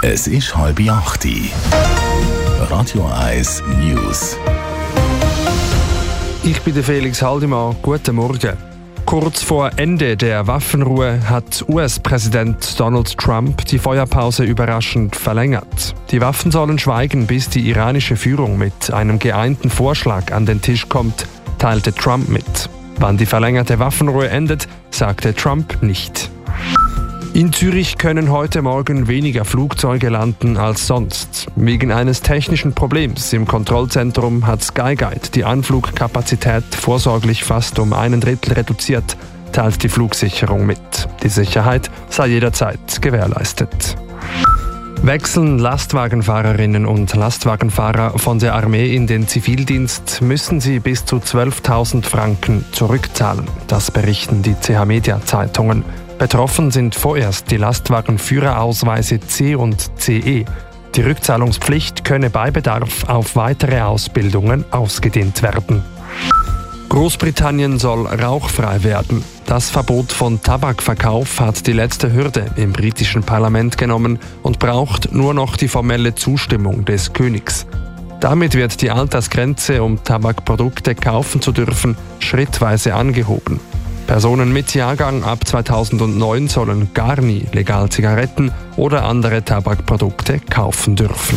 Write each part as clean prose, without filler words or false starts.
Es ist 7:30. Radio 1 News. Ich bin der Felix Haldimann. Guten Morgen. Kurz vor Ende der Waffenruhe hat US-Präsident Donald Trump die Feuerpause überraschend verlängert. Die Waffen sollen schweigen, bis die iranische Führung mit einem geeinten Vorschlag an den Tisch kommt, teilte Trump mit. Wann die verlängerte Waffenruhe endet, sagte Trump nicht. In Zürich können heute Morgen weniger Flugzeuge landen als sonst. Wegen eines technischen Problems im Kontrollzentrum hat Skyguide die Anflugkapazität vorsorglich fast um 1/3 reduziert, teilt die Flugsicherung mit. Die Sicherheit sei jederzeit gewährleistet. Wechseln Lastwagenfahrerinnen und Lastwagenfahrer von der Armee in den Zivildienst, müssen sie bis zu 12.000 Franken zurückzahlen. Das berichten die CH-Media-Zeitungen. Betroffen sind vorerst die Lastwagenführerausweise C und CE. Die Rückzahlungspflicht könne bei Bedarf auf weitere Ausbildungen ausgedehnt werden. Großbritannien soll rauchfrei werden. Das Verbot von Tabakverkauf hat die letzte Hürde im britischen Parlament genommen und braucht nur noch die formelle Zustimmung des Königs. Damit wird die Altersgrenze, um Tabakprodukte kaufen zu dürfen, schrittweise angehoben. Personen mit Jahrgang ab 2009 sollen gar nie legal Zigaretten oder andere Tabakprodukte kaufen dürfen.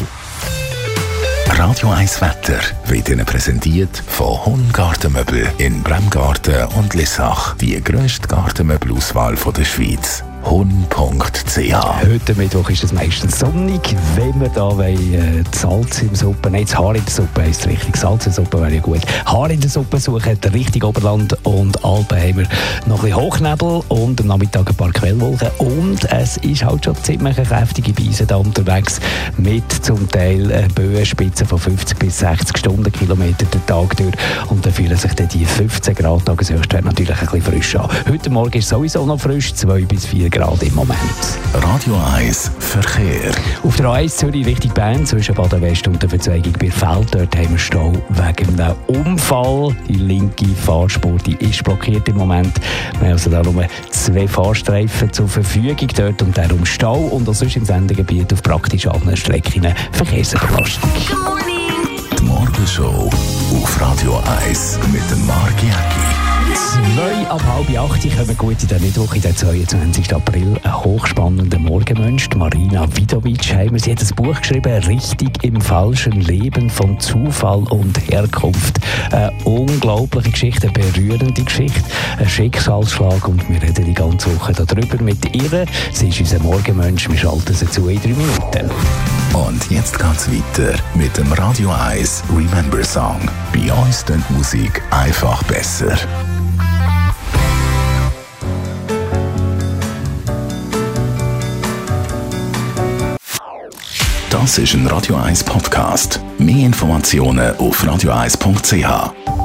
Radio 1 Wetter wird Ihnen präsentiert von Hun Gartenmöbel in Bremgarten und Lissach. Die grösste Gartenmöbelauswahl der Schweiz. hun.ch. Heute Mittwoch ist es meistens sonnig. Wenn wir da Salz in der Suppe, nein, das Haar in der Suppe heisst richtig. Salz in der Suppe wäre ja gut. Haar in der Suppe suchen, der richtige Oberland und Alpen haben wir noch ein bisschen Hochnebel und am Nachmittag ein paar Quellwolken. Und es ist halt schon ziemlich eine kräftige Beise da unterwegs mit zum Teil Böenspitzen von 50 bis 60 Stundenkilometer den Tag durch. Und dann fühlen sich dann die 15 Grad Tageshöchstwert natürlich ein bisschen frisch an. Heute Morgen ist es sowieso noch frisch, 2 bis 4 Grad im Moment. Radio 1 Verkehr. Auf der A1 Zürich Richtung Bern zwischen Baden West und der Verzweigung bei Feld. Dort haben wir Stau wegen einem Unfall. Die linke Fahrspur die ist blockiert im Moment. Wir haben also da nur 2 Fahrstreifen zur Verfügung dort und darum Stau. Und auch sonst im Sendegebiet auf praktisch allen Strecken Verkehrsüberlastung. Die Morgenshow auf Radio 1 mit dem Marc Jäcki. 2 ab 7:30 kommen gut in der Mittwoch, in den 22. April. Ein hochspannender Morgenmensch, Marina Vidovic, haben sie hat ein Buch geschrieben, «Richtig im falschen Leben von Zufall und Herkunft». Eine unglaubliche Geschichte, eine berührende Geschichte, ein Schicksalsschlag und wir reden die ganze Woche darüber mit ihr. Sie ist unser Morgenmensch, wir schalten sie zu in 3 Minuten. Und jetzt geht's weiter mit dem Radio 1 Remember Song. Bei uns klingt die Musik einfach besser. Das ist ein Radio 1 Podcast. Mehr Informationen auf radio1.ch.